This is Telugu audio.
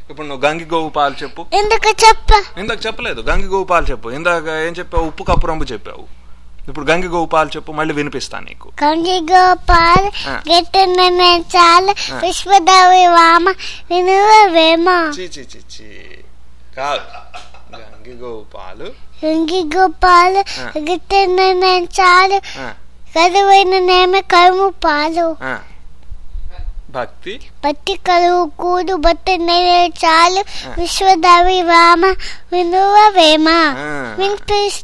ఇప్పుడు నువ్వు గంగి గోవు పాలు చెప్పు. ఇందాక చెప్పలేదు. గంగి గోవు పాలు చెప్పు. ఇందాక ఏం చెప్పావు? ఉప్పు కప్పు రంబు చెప్పావు. ఇప్పుడు గంగి గోవు పాలు చెప్పు, మళ్ళీ వినిపిస్తాను నీకు. గంగి గోవు పాలు గిట్టున్న చాలు విశ్వదావి వామ వినువేమ. కాదు, గంగి గోవు పాలు గిట్టున్న చాలు కరువైన నేమ కరుము పాలు. భక్తి కరువు కూడు బట్టి చాలు విశ్వదావి వామ వినువేమ. వినిపిస్తా.